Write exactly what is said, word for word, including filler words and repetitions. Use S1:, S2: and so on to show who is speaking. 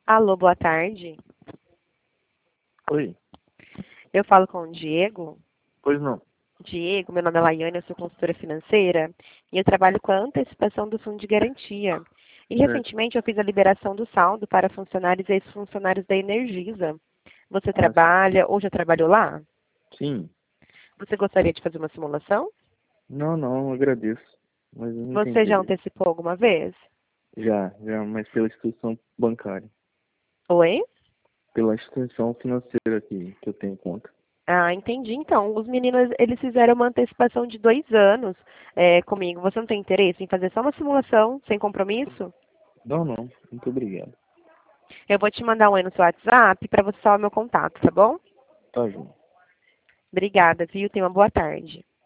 S1: Alô, boa tarde.
S2: Oi,
S1: Eu falo com o Diego.
S2: pois não.
S1: Diego, meu nome é Laiane, eu sou consultora financeira e eu trabalho com a antecipação do fundo de garantia. E
S2: Certo.
S1: recentemente eu fiz a liberação do saldo para funcionários e ex-funcionários da Energisa. Você
S2: Ah, sim.
S1: trabalha ou já trabalhou lá?
S2: Sim.
S1: Você gostaria de fazer uma simulação?
S2: Não, não, agradeço. Mas eu não tenho
S1: Você já
S2: interesse.
S1: antecipou alguma vez?
S2: Já, já, mas pela instituição bancária.
S1: Oi?
S2: Pela instituição financeira que, que eu tenho conta.
S1: Ah, entendi. Então, os meninos, eles fizeram uma antecipação de dois anos é, comigo. Você não tem interesse em fazer só uma simulação, sem compromisso?
S2: Não, não. Muito obrigado.
S1: Eu vou te mandar um aí no seu WhatsApp para você salvar meu contato, tá bom?
S2: Tá, João.
S1: Obrigada, viu? Tenha uma boa tarde.